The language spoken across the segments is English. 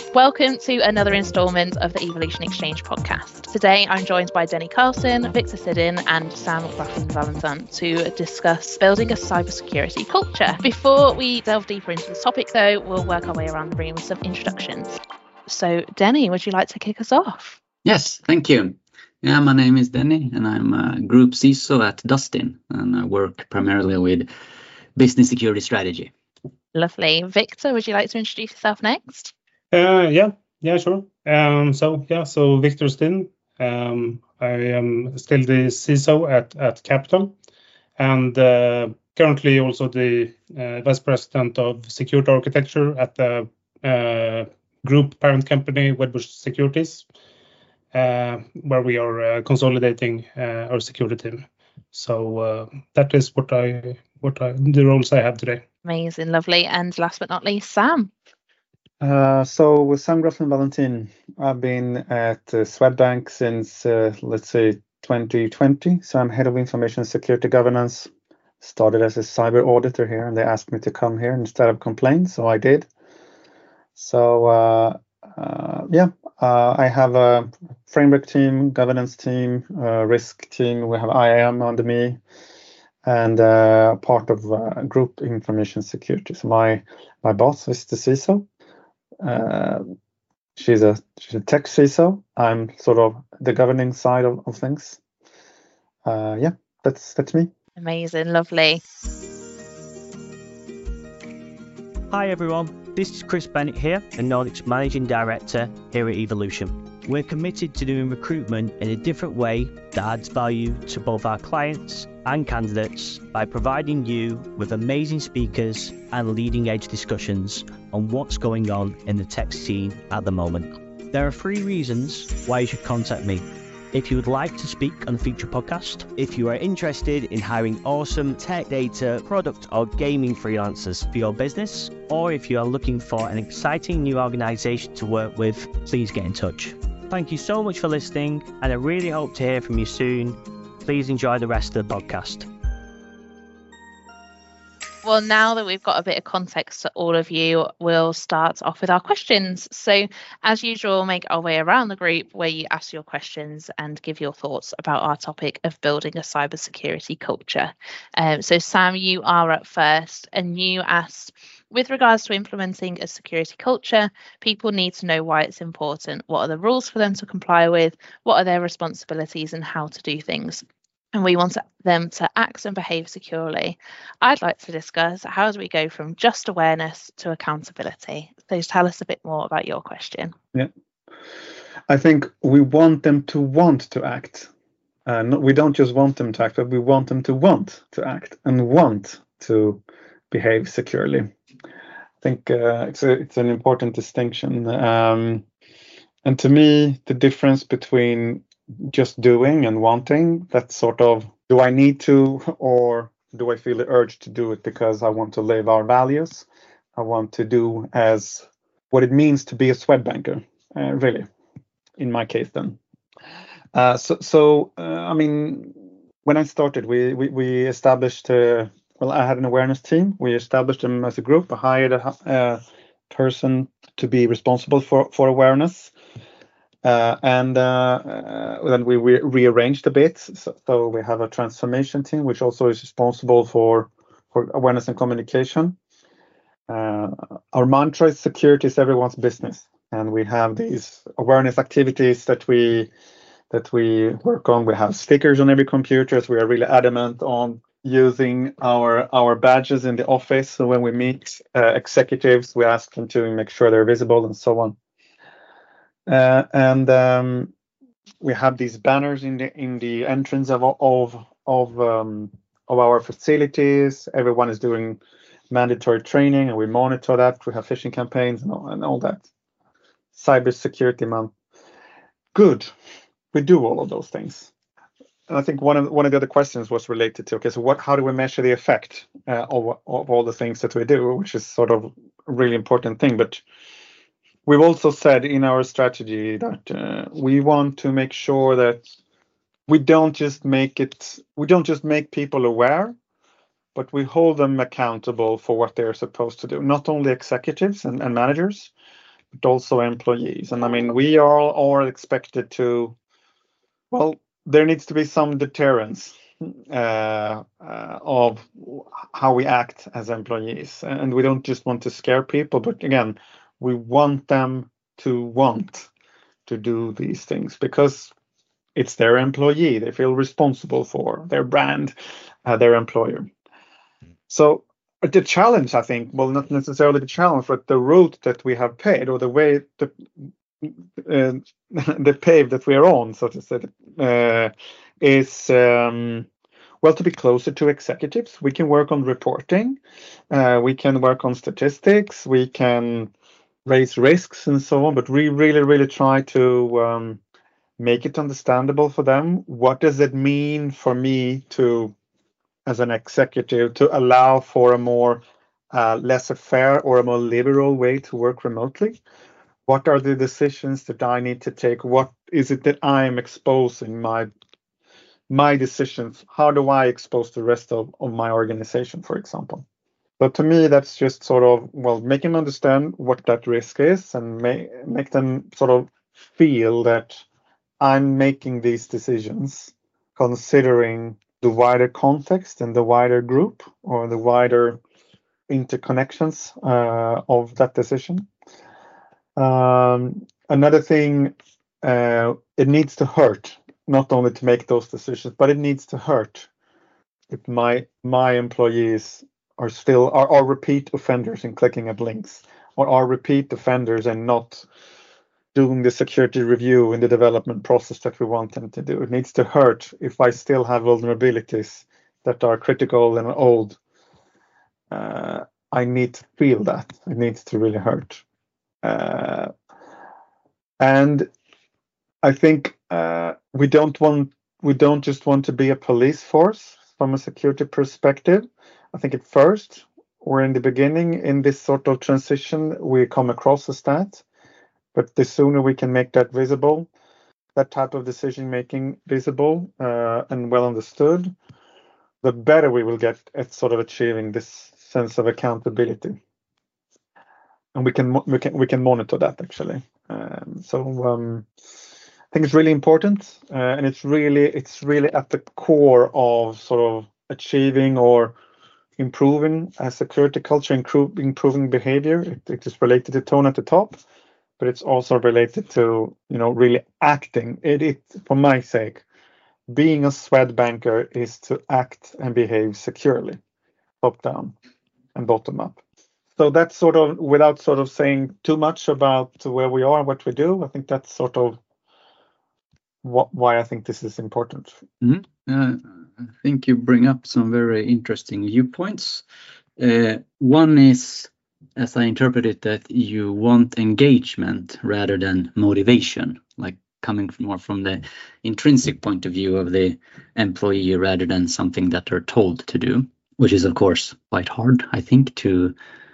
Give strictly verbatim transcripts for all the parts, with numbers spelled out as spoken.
Welcome to another instalment of the Evolution Exchange podcast. Today I'm joined by Denny Carlson, Victor Sidin and Sam Valentin to discuss building a cybersecurity culture. Before we delve deeper into the topic though, we'll work our way around the room with some introductions. So Denny, would you like to kick us off? Yes, thank you. Yeah, my name is Denny and I'm a group C I S O at Dustin and I work primarily with business security strategy. Lovely. Victor, would you like to introduce yourself next? Uh, yeah, yeah, sure. Um, so yeah, so Victor Sidin. Um, I am still the C I S O at at Capital, and uh, currently also the uh, vice president of security architecture at the uh, group parent company Wedbush Securities, uh, where we are uh, consolidating uh, our security team. So uh, that is what I what I the roles I have today. Amazing, lovely, and last but not least, Sam. Uh, so with Sam Valentin, I've been at uh, Swedbank since, uh, let's say, twenty twenty. So I'm head of information security governance. Started as a cyber auditor here, and they asked me to come here instead of complain, so I did. So uh, uh, yeah, uh, I have a framework team, governance team, uh, risk team. We have I A M under me, and uh, part of uh, group information security. So my my boss is the C I S O. Uh, she's a she's a tech C I S O. I'm sort of the governing side of, of things. Uh, yeah, that's that's me. Amazing, lovely. Hi everyone, this is Chris Bennett here, the Nordics Managing Director here at Evolution. We're committed to doing recruitment in a different way that adds value to both our clients and candidates by providing you with amazing speakers and leading edge discussions on what's going on in the tech scene at the moment. There are three reasons why you should contact me. If you would like to speak on a future podcast, if you are interested in hiring awesome tech data, product or gaming freelancers for your business, or if you are looking for an exciting new organization to work with, please get in touch. Thank you so much for listening, and I really hope to hear from you soon. Please enjoy the rest of the podcast. Well, now that we've got a bit of context to all of you, we'll start off with our questions. So as usual, make our way around the group where you ask your questions and give your thoughts about our topic of building a cybersecurity culture. Um, so Sam, you are up first, and you asked, with regards to implementing a security culture, people need to know why it's important. What are the rules for them to comply with? What are their responsibilities and how to do things? And we want them to act and behave securely. I'd like to discuss how do we go from just awareness to accountability. So tell us a bit more about your question. Yeah, I think we want them to want to act. Uh, no, we don't just want them to act, but we want them to want to act and want to behave securely. I think uh, it's a, it's an important distinction. Um, and to me, the difference between just doing and wanting, that's sort of, do I need to, or do I feel the urge to do it because I want to live our values? I want to do as what it means to be a Swedbanker, uh, really, in my case then. Uh, so, so uh, I mean, when I started, we we, we established, uh, well, I had an awareness team. We established them as a group. I hired a uh, person to be responsible for, for awareness. Uh, and uh, uh, then we re- rearranged a bit. So, so we have a transformation team, which also is responsible for, for awareness and communication. Uh, our mantra is security is everyone's business. And we have these awareness activities that we that we work on. We have stickers on every computer. So we are really adamant on using our our badges in the office. So when we meet uh, executives, we ask them to make sure they're visible and so on. Uh, and um, we have these banners in the in the entrance of of of um, of our facilities. Everyone is doing mandatory training, and we monitor that. We have phishing campaigns and all, and all that. Cybersecurity month. Good. We do all of those things. And I think one of one of the other questions was related to, okay, so what? How do we measure the effect uh, of of all the things that we do, which is sort of a really important thing, but we've also said in our strategy that uh, we want to make sure that we don't just make it, we don't just make people aware, but we hold them accountable for what they're supposed to do. Not only executives and, and managers, but also employees. And I mean, we are all expected to, well, there needs to be some deterrence uh, uh, of how we act as employees. And we don't just want to scare people, but again, we want them to want to do these things because it's their employee. They feel responsible for their brand, uh, their employer. So the challenge, I think, well, not necessarily the challenge, but the route that we have paid, or the way the uh, the pave that we are on, so to say, uh, is um, well, to be closer to executives. We can work on reporting, uh, we can work on statistics, we can raise risks and so on, but we really, really try to um, make it understandable for them. What does it mean for me to, as an executive, to allow for a more uh, laissez-faire or a more liberal way to work remotely? What are the decisions that I need to take? What is it that I'm exposing my my decisions? How do I expose the rest of, of my organization, for example? But to me, that's just sort of, well, make them understand what that risk is and make, make them sort of feel that I'm making these decisions considering the wider context and the wider group or the wider interconnections uh, of that decision. Um, another thing, uh, it needs to hurt, not only to make those decisions, but it needs to hurt if my my employees are still are, are repeat offenders in clicking at links, or are repeat offenders and not doing the security review in the development process that we want them to do. It needs to hurt if I still have vulnerabilities that are critical and old. Uh, I need to feel that. It needs to really hurt. Uh, and I think uh, we don't want we don't just want to be a police force from a security perspective. I think at first or in the beginning in this sort of transition we come across as that, but the sooner we can make that visible, that type of decision making visible uh, and well understood, the better we will get at sort of achieving this sense of accountability. And we can we can we can monitor that actually. Um, so um, I think it's really important, uh, and it's really it's really at the core of sort of achieving or improving a security culture, improve, improving behavior. It, it is related to tone at the top, but it's also related to you know really acting. It it for my sake, being a Swedbanker is to act and behave securely, top down and bottom up. So that's sort of, without sort of saying too much about where we are and what we do, I think that's sort of what, why I think this is important. Mm-hmm. uh, I think you bring up some very interesting viewpoints. Uh, one is, as I interpret it, that you want engagement rather than motivation, like coming more from the intrinsic point of view of the employee rather than something that they're told to do, which is, of course, quite hard, I think, to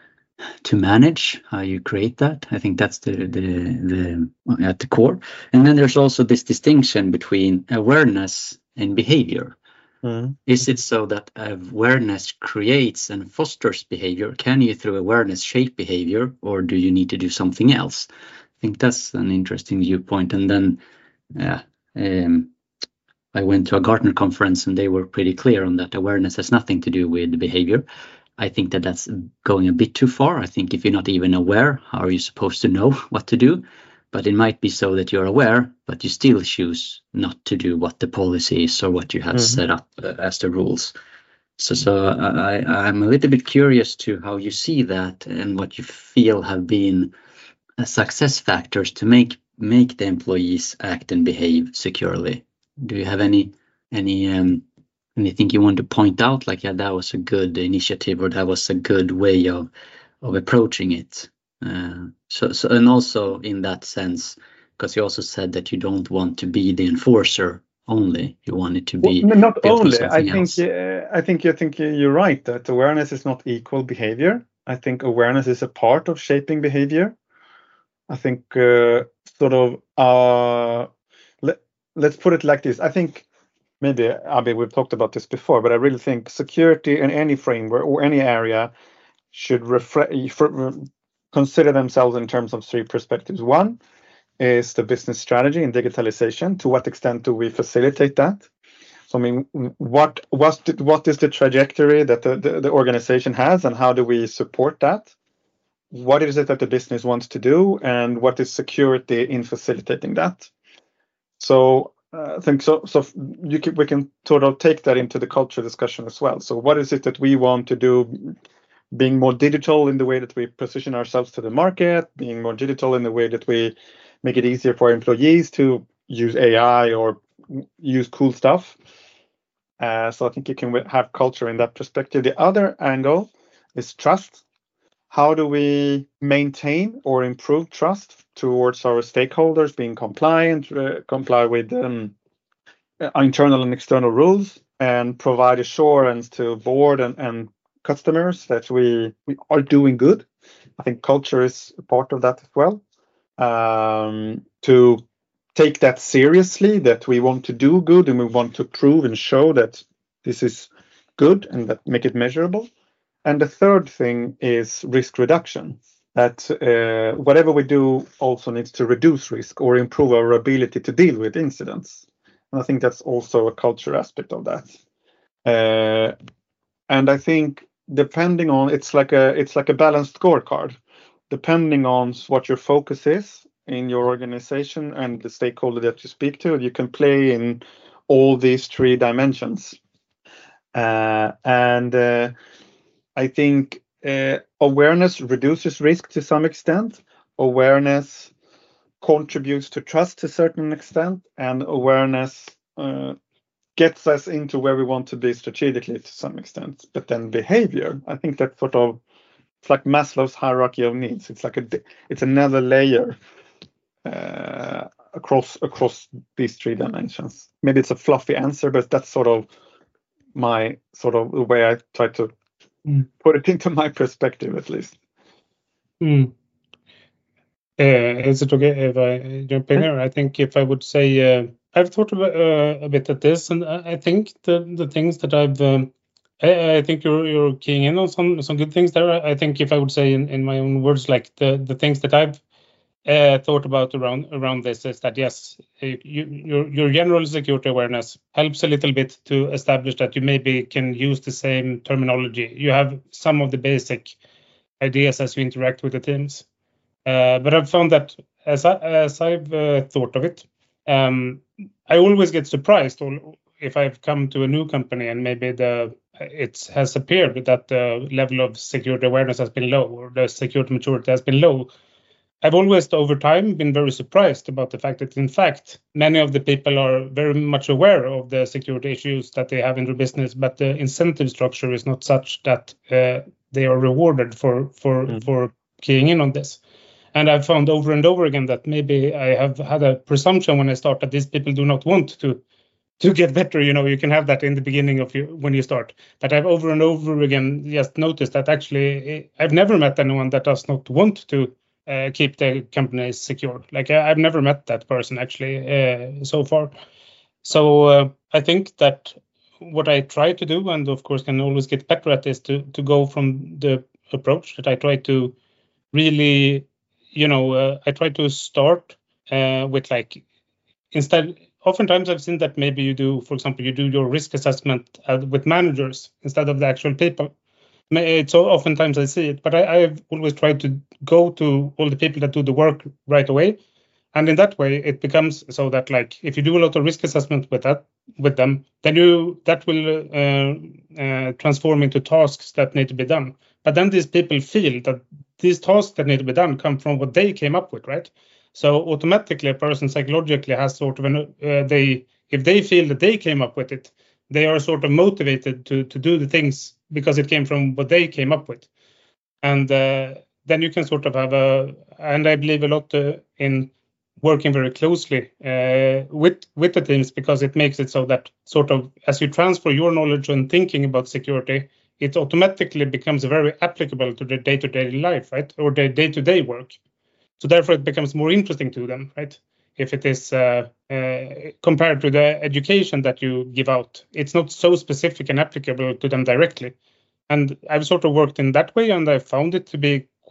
to manage how you create that. I think that's the the the at the core. And then there's also this distinction between awareness and behavior. Mm. Is it so that awareness creates and fosters behavior? Can you, through awareness, shape behavior, or do you need to do something else? I think that's an interesting viewpoint. And then yeah, um, I went to a Gartner conference and they were pretty clear on that. Awareness has nothing to do with behavior. I think that that's going a bit too far. I think if you're not even aware, how are you supposed to know what to do? But it might be so that you're aware, but you still choose not to do what the policy is or what you have mm-hmm. set up uh, as the rules. So, so I, I'm a little bit curious to how you see that and what you feel have been uh, success factors to make make the employees act and behave securely. Do you have any any um, anything you want to point out, like, yeah, that was a good initiative, or that was a good way of of approaching it? Uh, so, so, and also in that sense, because you also said that you don't want to be the enforcer only; you want it to be well, not only. I think else. Uh, I think you think you're right that awareness is not equal behavior. I think awareness is a part of shaping behavior. I think uh, sort of uh, let, let's put it like this. I think. Maybe, Abhi, we've talked about this before, but I really think security in any framework or any area should reflect consider themselves in terms of three perspectives. One is the business strategy and digitalization. To what extent do we facilitate that? So, I mean, what what's the, what is the trajectory that the, the, the organization has, and how do we support that? What is it that the business wants to do, and what is security in facilitating that? So, uh, I think so. So you can, we can sort of take that into the culture discussion as well. So, what is it that we want to do? Being more digital in the way that we position ourselves to the market, being more digital in the way that we make it easier for employees to use A I or use cool stuff. Uh, so I think you can have culture in that perspective. The other angle is trust. How do we maintain or improve trust towards our stakeholders, being compliant, uh, comply with um, internal and external rules, and provide assurance to board and, and customers that we, we are doing good. I think culture is a part of that as well. Um, to take that seriously, that we want to do good and we want to prove and show that this is good and that make it measurable. And the third thing is risk reduction, that uh, whatever we do also needs to reduce risk or improve our ability to deal with incidents. And I think that's also a culture aspect of that. Uh, and I think depending on, it's like a it's like a balanced scorecard. Depending on what your focus is in your organization and the stakeholder that you speak to, you can play in all these three dimensions. Uh, and uh, I think uh, awareness reduces risk to some extent. Awareness contributes to trust to a certain extent, and awareness uh, gets us into where we want to be strategically to some extent. But then behavior, I think that's sort of, it's like Maslow's hierarchy of needs. It's like a, it's another layer uh, across across these three dimensions. Maybe it's a fluffy answer, but that's sort of my sort of the way I try to mm. put it into my perspective, at least. Mm. Uh, is it okay if I jump in here? I think if I would say, uh, I've thought about, uh, a bit at this, and I think the the things that I've, um, I, I think you're you're keying in on some some good things there. I think if I would say in, in my own words, like the the things that I've uh, thought about around around this is that yes, you, your your general security awareness helps a little bit to establish that you maybe can use the same terminology. You have some of the basic ideas as you interact with the teams. Uh, but I've found that as, I, as I've uh, thought of it, um, I always get surprised if I've come to a new company and maybe the it has appeared that the level of security awareness has been low or the security maturity has been low. I've always, over time, been very surprised about the fact that, in fact, many of the people are very much aware of the security issues that they have in their business, but the incentive structure is not such that uh, they are rewarded for for mm. for keying in on this. And I've found over and over again that maybe I have had a presumption when I start that these people do not want to to get better. You know, you can have that in the beginning of you when you start. But I've over and over again just noticed that actually I've never met anyone that does not want to uh, keep the company secure. Like I, I've never met that person actually uh, so far. So uh, I think that what I try to do, and of course can always get better at, is to to go from the approach that I try to really. You know, uh, I try to start uh, with like, instead, oftentimes I've seen that maybe you do, for example, you do your risk assessment uh, with managers instead of the actual people. It's oftentimes I see it, but I, I've always tried to go to all the people that do the work right away. And in that way, it becomes so that like, if you do a lot of risk assessment with that, with them, then you, that will uh, uh, transform into tasks that need to be done. But then these people feel that these tasks that need to be done come from what they came up with, right? So automatically a person psychologically has sort of an, uh, they, if they feel that they came up with it, they are sort of motivated to, to do the things because it came from what they came up with. And uh, then you can sort of have a, and I believe a lot uh, in working very closely uh, with, with the teams, because it makes it so that sort of as you transfer your knowledge and thinking about security, it automatically becomes very applicable to the day-to-day life, right? Or the day-to-day work. So therefore it becomes more interesting to them, right? If it is uh, uh, compared to the education that you give out, it's not so specific and applicable to them directly. And I've sort of worked in that way, and I found it to be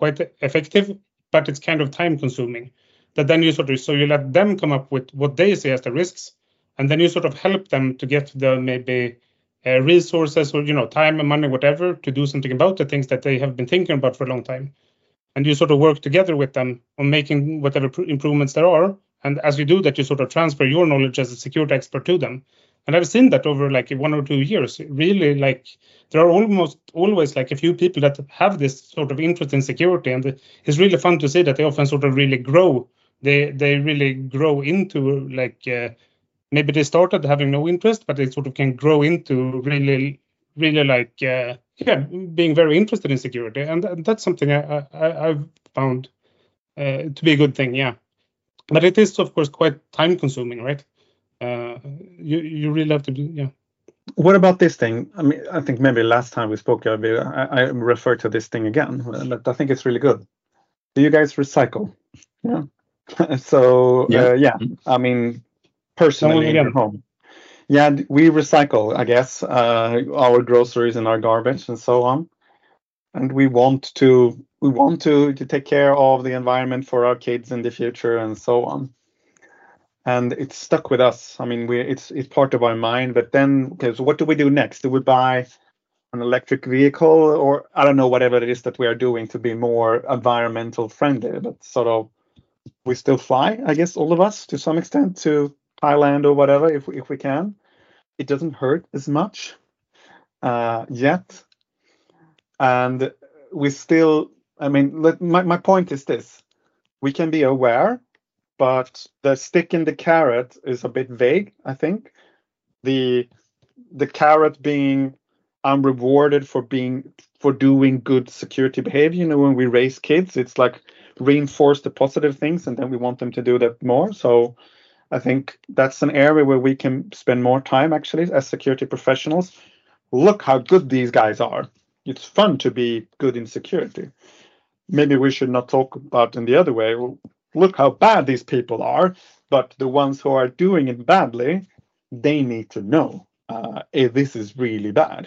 quite effective, but it's kind of time consuming. That then you sort of, so you let them come up with what they see as the risks, and then you sort of help them to get the maybe uh, resources or, you know, time and money, whatever, to do something about the things that they have been thinking about for a long time. And you sort of work together with them on making whatever pr- improvements there are. And as you do that, you sort of transfer your knowledge as a security expert to them. And I've seen that over like one or two years. Really, like there are almost always like a few people that have this sort of interest in security, and it's really fun to see that they often sort of really grow. They they really grow into like uh, maybe they started having no interest, but they sort of can grow into really, really like uh, yeah, being very interested in security, and, and that's something I, I I've found uh, to be a good thing. Yeah, but it is of course quite time consuming, right? Uh, you you really have to do, yeah. What about this thing? I mean, I think maybe last time we spoke, I, I referred to this thing again, but I think it's really good. Do you guys recycle? Yeah. so Yeah. Uh, yeah, I mean, personally in your home, yeah, we recycle. I guess uh, our groceries and our garbage and so on, and we want to we want to to take care of the environment for our kids in the future and so on. And it's stuck with us. I mean, we it's it's part of our mind. But then, okay, so what do we do next? Do we buy an electric vehicle, or I don't know, whatever it is that we are doing to be more environmental friendly? But sort of, we still fly, I guess, all of us to some extent to Thailand or whatever, if if we can. It doesn't hurt as much uh, yet, and we still. I mean, let, my my point is this: we can be aware. But the stick in the carrot is a bit vague, I think. The the carrot being I'm rewarded for being for doing good security behavior. You know, when we raise kids, it's like reinforce the positive things, and then we want them to do that more. So I think that's an area where we can spend more time actually as security professionals. Look how good these guys are. It's fun to be good in security. Maybe we should not talk about in the other way. Look how bad these people are, but the ones who are doing it badly, they need to know uh, if this is really bad.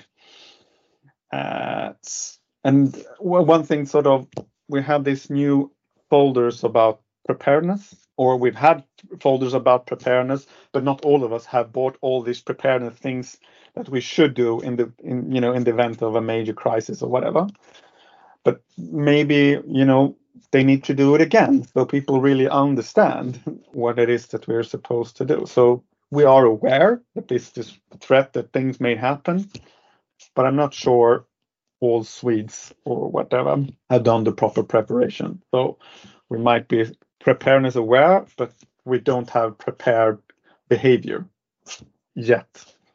Uh, and one thing, sort of, we have these new folders about preparedness, or we've had folders about preparedness, but not all of us have bought all these preparedness things that we should do in the, in you know, in the event of a major crisis or whatever. But maybe, you know, they need to do it again, so people really understand what it is that we're supposed to do. So we are aware that this is a threat, that things may happen, but I'm not sure all Swedes or whatever have done the proper preparation. So we might be preparedness aware, but we don't have prepared behavior yet.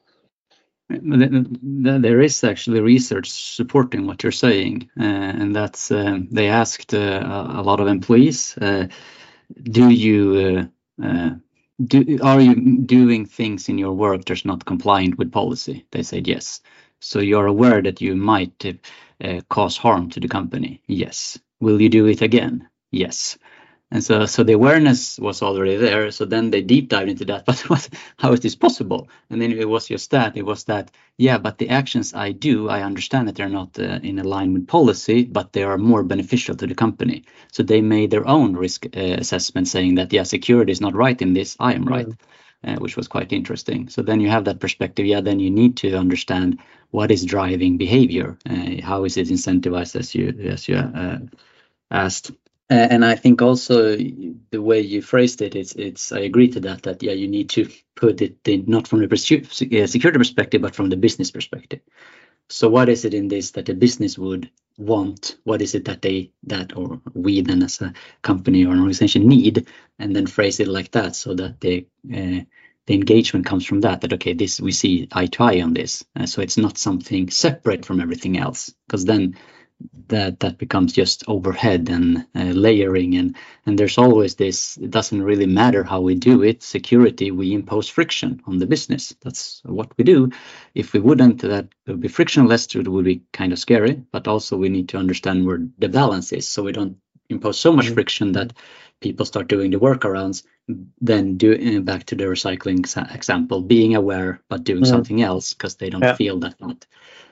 There is actually research supporting what you're saying, uh, and that's uh, they asked uh, a lot of employees, uh, do you uh, uh, do are you doing things in your work that's not compliant with policy? They said yes. So you're aware that you might uh, cause harm to the company? Yes. Will you do it again? Yes. And so, so the awareness was already there. So then they deep dived into that. But what, how is this possible? And then it was just that. It was that, yeah, but the actions I do, I understand that they're not uh, in line with policy, but they are more beneficial to the company. So they made their own risk uh, assessment saying that, yeah, security is not right in this. I am right, mm. uh, which was quite interesting. So then you have that perspective. Yeah, then you need to understand what is driving behavior. Uh, how is it incentivized, as you, as you uh, asked. Uh, and I think also the way you phrased it, it's, it's, I agree to that, that, yeah, you need to put it in, not from the security perspective, but from the business perspective. So what is it in this that the business would want? What is it that they, that, or we then as a company or an organization need, and then phrase it like that so that the, uh, the engagement comes from that, that, okay, this, we see eye to eye on this. Uh, so it's not something separate from everything else, because then that that becomes just overhead and uh, layering, and and there's always this, it doesn't really matter how we do it, security, we impose friction on the business. That's what we do. If we wouldn't, that would be frictionless, it would be kind of scary, but also we need to understand where the balance is, so we don't impose so much mm-hmm. friction that people start doing the workarounds, then do uh, back to the recycling exa- example, being aware but doing mm-hmm. something else because they don't yeah. feel that not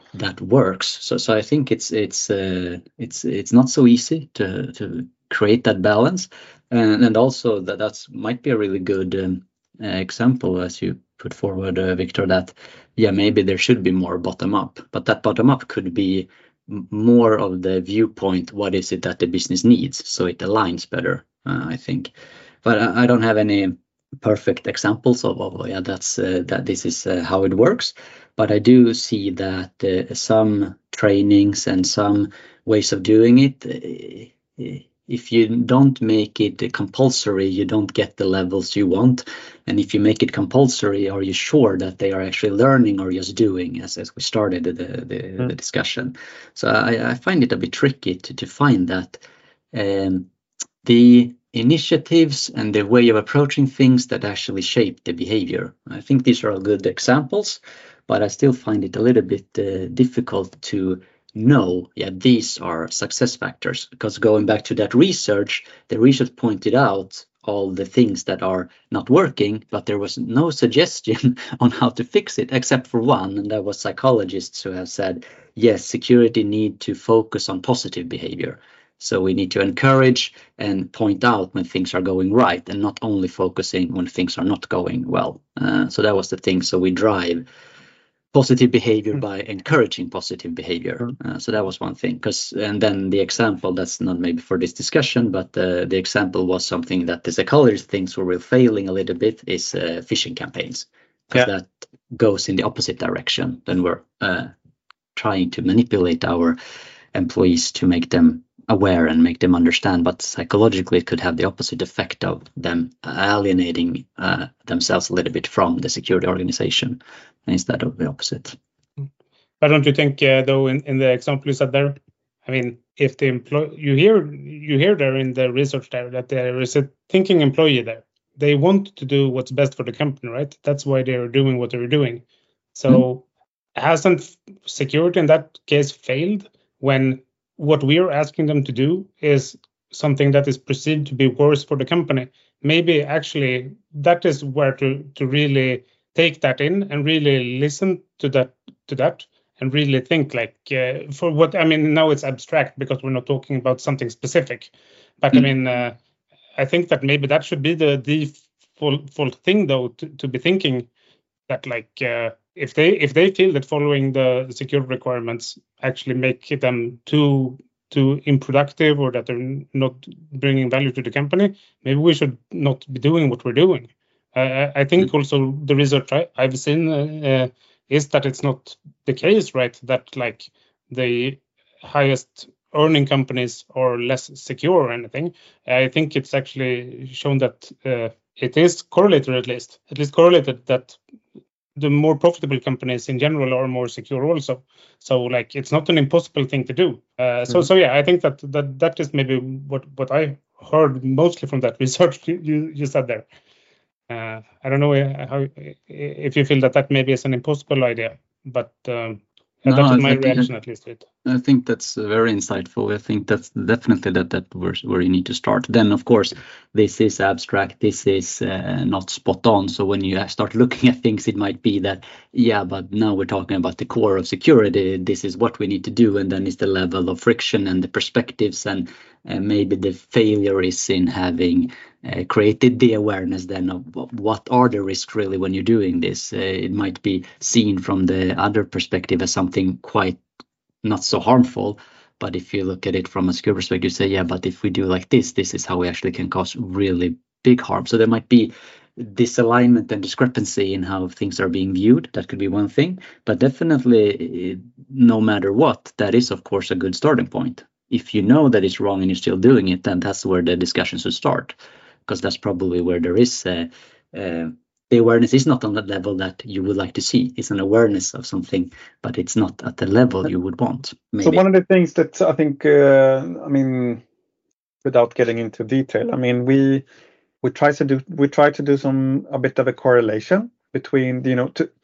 that works. So so I think it's it's uh, it's it's not so easy to to create that balance, and and also that that's might be a really good um, uh, example as you put forward, uh, Victor, that yeah, maybe there should be more bottom up, but that bottom up could be m- more of the viewpoint, what is it that the business needs, so it aligns better, uh, I think. But I, I don't have any perfect examples of, of yeah, that's uh, that this is uh, how it works, but I do see that uh, some trainings and some ways of doing it, uh, if you don't make it compulsory, you don't get the levels you want. And if you make it compulsory, are you sure that they are actually learning or just doing, as, as we started the, the, mm. the discussion? So I, I find it a bit tricky to, to find that um, the initiatives and the way of approaching things that actually shape the behavior. I think these are all good examples, but I still find it a little bit uh, difficult to know, yeah, these are success factors, because going back to that research, the research pointed out all the things that are not working, but there was no suggestion on how to fix it, except for one, and that was psychologists who have said, yes, security need to focus on positive behavior. So we need to encourage and point out when things are going right, and not only focusing when things are not going well. Uh, so that was the thing. So we drive positive behavior mm. by encouraging positive behavior. Mm. Uh, so that was one thing. Because and then the example, that's not maybe for this discussion, but uh, the example was something that the psychologist thinks where we're failing a little bit is uh, phishing campaigns, because yeah. that goes in the opposite direction. Then we're uh, trying to manipulate our employees to make them aware and make them understand, but psychologically it could have the opposite effect of them alienating uh, themselves a little bit from the security organization instead of the opposite. But don't you think, uh, though, in, in the example you said there, I mean, if the employee, you hear you hear there in the research there that there is a thinking employee there. They want to do what's best for the company, right? That's why they're doing what they're doing. So mm-hmm. hasn't security in that case failed when what we're asking them to do is something that is perceived to be worse for the company? Maybe actually that is where to, to really take that in and really listen to that to that and really think like uh, for what I mean. Now it's abstract because we're not talking about something specific, but mm-hmm. I mean uh, I think that maybe that should be the default thing though, to, to be thinking that like uh, if they if they feel that following the, the security requirements actually make them too too unproductive or that they're not bringing value to the company, maybe we should not be doing what we're doing. Uh, I think also the research I, I've seen uh, is that it's not the case, right? That like the highest earning companies are less secure or anything. I think it's actually shown that uh, it is correlated, at least, at least correlated that the more profitable companies in general are more secure also. So like it's not an impossible thing to do. Uh, so mm-hmm. so yeah, I think that that that is maybe what what I heard mostly from that research you you said there. Uh, I don't know how if you feel that that maybe is an impossible idea, but um, no, that is my I reaction think, at least to it. I think that's very insightful. I think that's definitely that that where, where you need to start. Then, of course, this is abstract. This is uh, not spot on. So when you start looking at things, it might be that, yeah, but now we're talking about the core of security. This is what we need to do. And then it's the level of friction and the perspectives. And uh, maybe the failure is in having uh, created the awareness then of what are the risks really when you're doing this. Uh, it might be seen from the other perspective as something quite not so harmful, but if you look at it from a secure perspective, you say, yeah, but if we do like this, this is how we actually can cause really big harm. So there might be disalignment and discrepancy in how things are being viewed. That could be one thing, but definitely, no matter what, that is of course a good starting point. If you know that it's wrong and you're still doing it, then that's where the discussion should start, because that's probably where there is a, a the awareness is not on the level that you would like to see. It's an awareness of something, but it's not at the level you would want. Maybe. So one of the things that I think, uh, I mean, without getting into detail, I mean, we we try to do we try to do some a bit of a correlation between, you know, to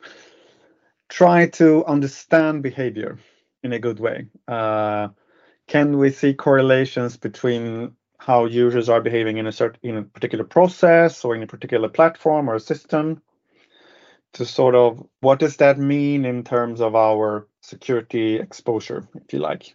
try to understand behavior in a good way. Uh, can we see correlations between how users are behaving in a certain in a particular process or in a particular platform or a system to sort of what does that mean in terms of our security exposure, if you like.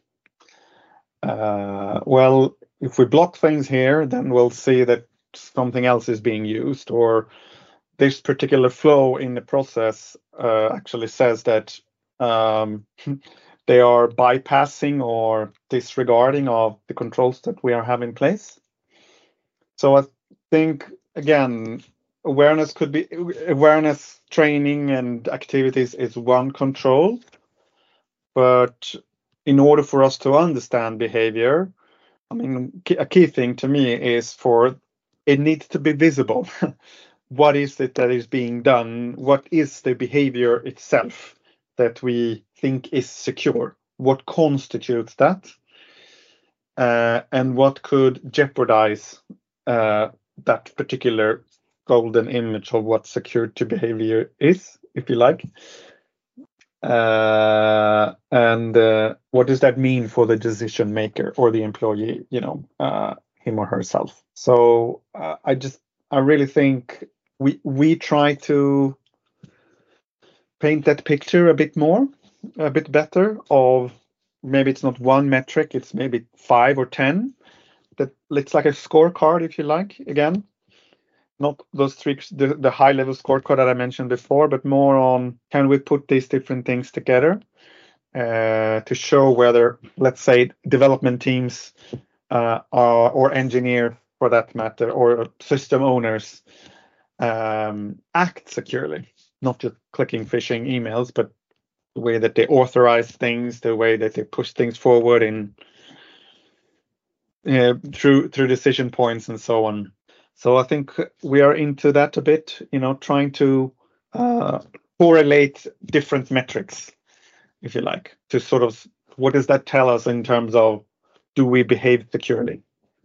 Uh, well, if we block things here, then we'll see that something else is being used, or this particular flow in the process uh, actually says that um, they are bypassing or disregarding of the controls that we are have in place. So I think, again, awareness could be awareness training and activities is one control, but in order for us to understand behavior, I mean, a key thing to me is for it needs to be visible. What is it that is being done? What is the behavior itself that we think is secure? What constitutes that? Uh, and what could jeopardize uh, that particular golden image of what security behavior is, if you like? Uh, and uh, what does that mean for the decision maker or the employee, you know, uh, him or herself? So uh, I just, I really think we we try to paint that picture a bit more, a bit better of maybe it's not one metric, it's maybe five or ten. That it's like a scorecard, if you like, again. Not those three, the, the high level scorecard that I mentioned before, but more on can we put these different things together uh, to show whether, let's say, development teams uh, are, or engineers for that matter, or system owners um, act securely, not just clicking phishing emails, but the way that they authorize things, the way that they push things forward in uh, through through decision points and so on. So I think we are into that a bit, you know, trying to uh, correlate different metrics, if you like, to sort of what does that tell us in terms of do we behave securely?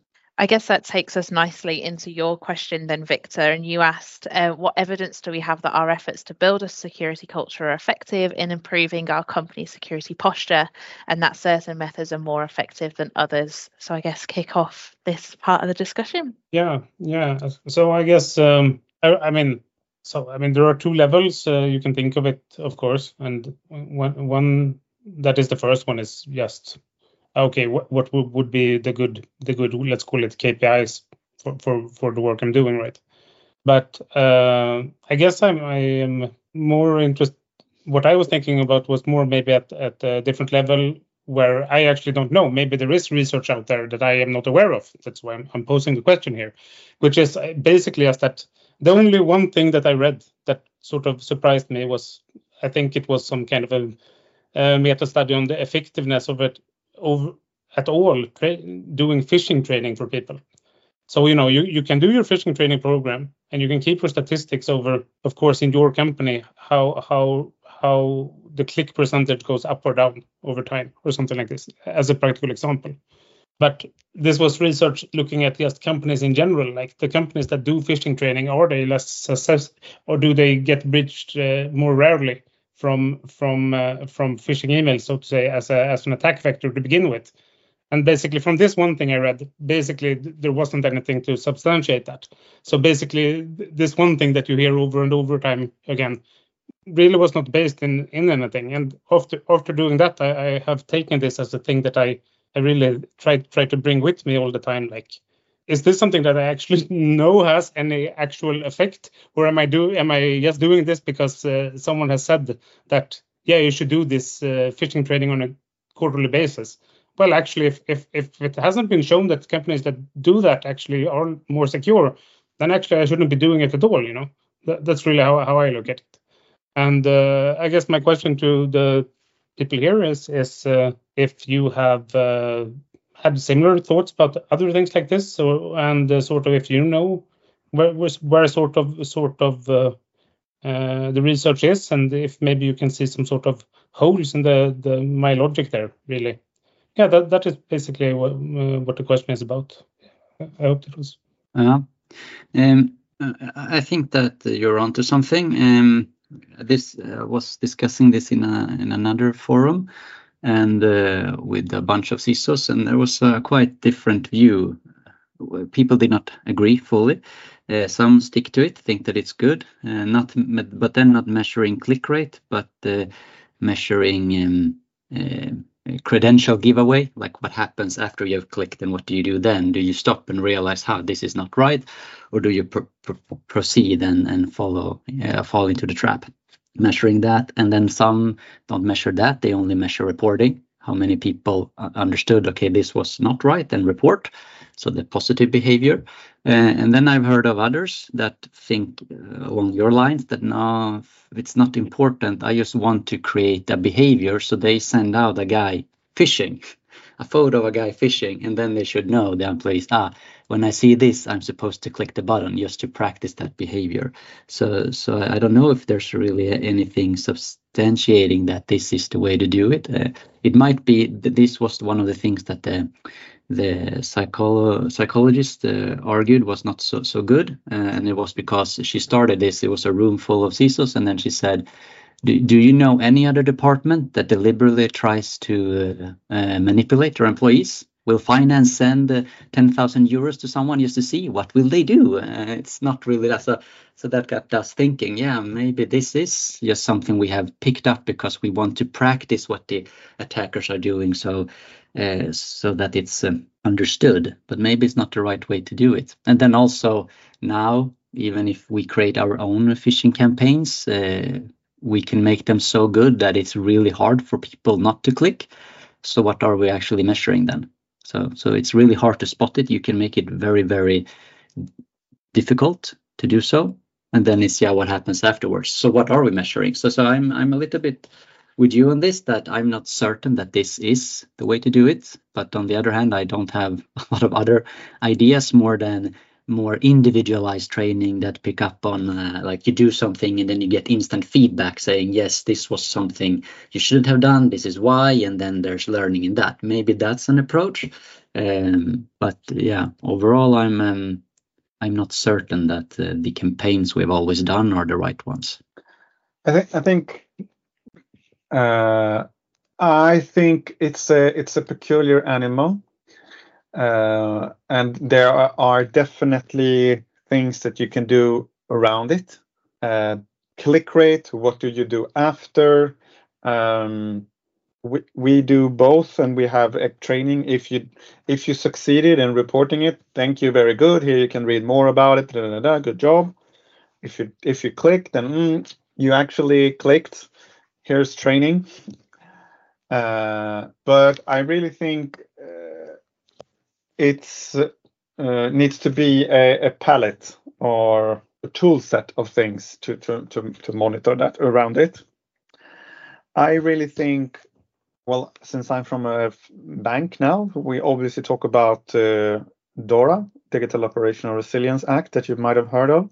I guess that takes us nicely into your question then, Victor, and you asked uh, what evidence do we have that our efforts to build a security culture are effective in improving our company security posture, and that certain methods are more effective than others. So I guess kick off this part of the discussion. Yeah, yeah. So I guess, um, I, I mean, so I mean, there are two levels uh, you can think of it, of course, and one, one that is the first one is just okay, what what would be the good the good let's call it K P Is for for, for the work I'm doing, right? But uh, I guess I'm I am more interested. What I was thinking about was more maybe at at a different level where I actually don't know. Maybe there is research out there that I am not aware of. That's why I'm, I'm posing the question here, which is basically as that the only one thing that I read that sort of surprised me was I think it was some kind of a, a meta study on the effectiveness of it over at all tra- doing phishing training for people. So, you know, you, you can do your phishing training program and you can keep your statistics over, of course, in your company, how how how the click percentage goes up or down over time or something like this, as a practical example. But this was research looking at just companies in general, like the companies that do phishing training, are they less success or do they get breached uh, more rarely from from uh, from phishing emails, so to say, as a as an attack vector to begin with? And basically, from this one thing I read, basically there wasn't anything to substantiate that. So basically, this one thing that you hear over and over time again really was not based in in anything. And after after doing that, I, I have taken this as a thing that I I really try try to bring with me all the time. Like, is this something that I actually know has any actual effect, or am I do am I just doing this because uh, someone has said that yeah you should do this uh, phishing training on a quarterly basis? Well, actually, if, if if it hasn't been shown that companies that do that actually are more secure, then actually I shouldn't be doing it at all. You know, that, that's really how how I look at it. And uh, I guess my question to the people here is is uh, if you have uh, had similar thoughts about other things like this, so and uh, sort of if you know where where sort of sort of uh, uh, the research is, and if maybe you can see some sort of holes in the the my logic there, really. Yeah, that that is basically what uh, what the question is about. I hope it was. Uh, um, I think that you're onto something. Um, this uh, was discussing this in a in another forum, and uh, with a bunch of C I S Os, and there was a quite different view people did not agree fully. Uh, some stick to it, think that it's good, uh, not, but then not measuring click rate, but uh, measuring um, uh, credential giveaway, like what happens after you've clicked and what do you do then? Do you stop and realize how this is not right, or do you pr pr proceed and, and follow, uh, fall into the trap? Measuring that, and then some don't measure that, they only measure reporting. How many people understood, okay, this was not right, and report, so the positive behavior. Uh, and then I've heard of others that think uh, along your lines that no, it's not important, I just want to create a behavior, so they send out a guy fishing, a photo of a guy fishing, and then they should know, the employees, ah, when I see this, I'm supposed to click the button just to practice that behavior. So, so I don't know if there's really anything substantiating that this is the way to do it. Uh, it might be that this was one of the things that the the psycholo psychologist uh, argued was not so so good, uh, and it was because she started this. It was a room full of C I S Os, and then she said, Do, do you know any other department that deliberately tries to uh, uh, manipulate their employees? Will finance send uh, ten thousand euros to someone just to see what will they do? Uh, it's not really that. So, so that got us thinking, yeah, maybe this is just something we have picked up because we want to practice what the attackers are doing, so uh, so that it's um, understood. But maybe it's not the right way to do it. And then also now, even if we create our own phishing campaigns, uh, we can make them so good that it's really hard for people not to click. So what are we actually measuring then? So, so it's really hard to spot it. You can make it very, very difficult to do so. And then it's, yeah, what happens afterwards? So what are we measuring? So, so I'm, I'm a little bit with you on this, that I'm not certain that this is the way to do it. But on the other hand, I don't have a lot of other ideas more than more individualized training that pick up on uh, like you do something and then you get instant feedback saying, yes, this was something you shouldn't have done, this is why, and then there's learning in that. Maybe that's an approach. Um, but yeah, overall, I'm um, I'm not certain that uh, the campaigns we've always done are the right ones. I think I think uh, I think it's a it's a peculiar animal. Uh, and there are, are definitely things that you can do around it. Uh, click rate, what do you do after? Um, we, we do both, and we have a training. If you if you succeeded in reporting it, thank you, very good. Here you can read more about it. Da, da, da, good job. If you if you click, then mm, you actually clicked. Here's training. Uh, but I really think. Uh, It's uh, needs to be a, a palette or a tool set of things to, to, to, to monitor that around it. I really think, well, since I'm from a bank now, we obviously talk about uh, DORA, Digital Operational Resilience Act, that you might have heard of.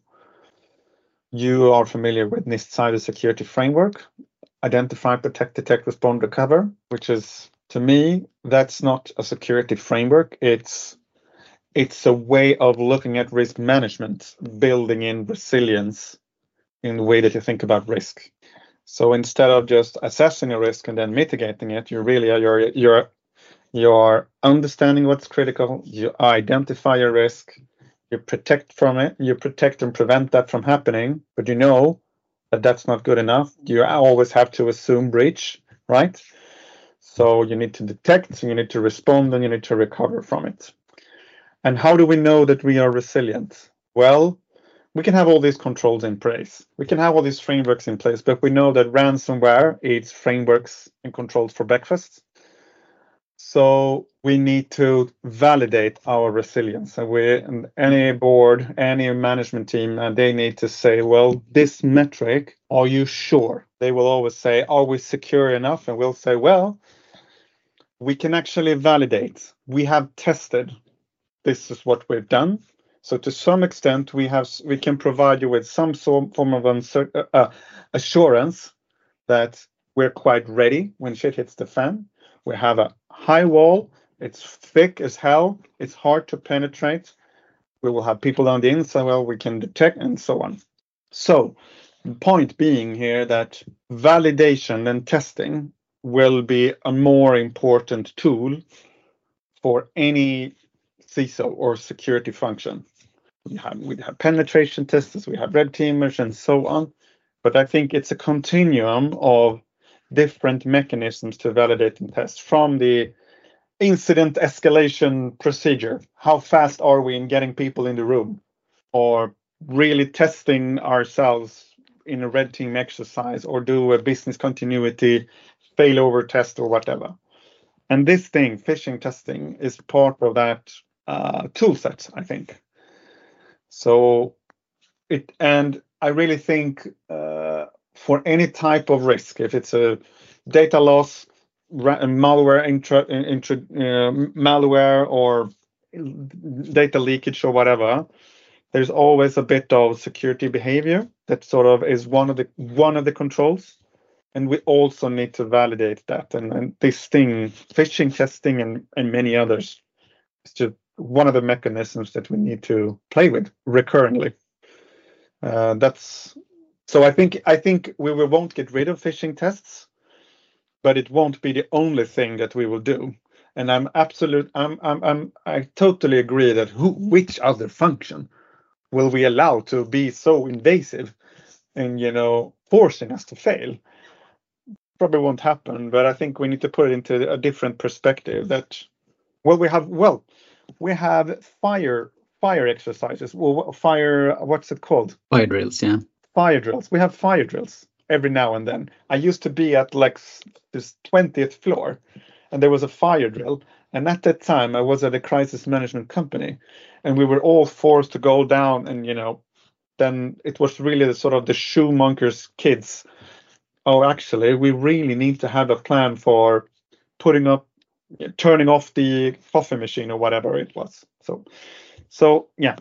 You are familiar with NIST Cybersecurity Framework, Identify, Protect, Detect, Respond, Recover, which is, to me, that's not a security framework. It's it's a way of looking at risk management, building in resilience in the way that you think about risk. So instead of just assessing a risk and then mitigating it, you really are you're you're you're understanding what's critical. You identify your risk, you protect from it, you protect and prevent that from happening. But you know that that's not good enough. You always have to assume breach, right? So you need to detect, you need to respond, and you need to recover from it. And how do we know that we are resilient? Well, we can have all these controls in place. We can have all these frameworks in place, but we know that ransomware eats frameworks and controls for breakfast. So we need to validate our resilience. And we, and any board, any management team, and they need to say, well, this metric, are you sure? They will always say, are we secure enough? And we'll say, well, we can actually validate. We have tested. This is what we've done. So to some extent, we have we can provide you with some form of uncer- uh, assurance that we're quite ready when shit hits the fan. We have a high wall. It's thick as hell. It's hard to penetrate. We will have people on the inside. Well, we can detect and so on. So the point being here that validation and testing will be a more important tool for any C I S O or security function. We have we have penetration testers, we have red teamers, and so on. But I think it's a continuum of different mechanisms to validate and test, from the incident escalation procedure. How fast are we in getting people in the room? Or really testing ourselves in a red team exercise, or do a business continuity failover test or whatever. And this thing, phishing testing, is part of that uh, tool set, I think. So it, and I really think uh, for any type of risk, if it's a data loss, malware, intra, intra, uh, malware, or data leakage or whatever, there's always a bit of security behavior that sort of is one of the one of the controls, and we also need to validate that. And, and this thing, phishing testing, and and many others, is just one of the mechanisms that we need to play with recurrently. Uh, that's so. I think I think we will, won't get rid of phishing tests, but it won't be the only thing that we will do. And I'm absolute. I'm. I'm. I'm I totally agree that who, which other function will we allow to be so invasive and, you know, forcing us to fail? Probably won't happen. But I think we need to put it into a different perspective. That well, we have well, we have fire fire exercises. Well, fire. What's it called? Fire drills. Yeah. Fire drills. We have fire drills every now and then. I used to be at like this twentieth floor, and there was a fire drill. And at that time, I was at a crisis management company, and we were all forced to go down. And, you know, then it was really the sort of the shoemonger's kids. Oh, actually, we really need to have a plan for putting up, turning off the coffee machine or whatever it was. So, so yeah,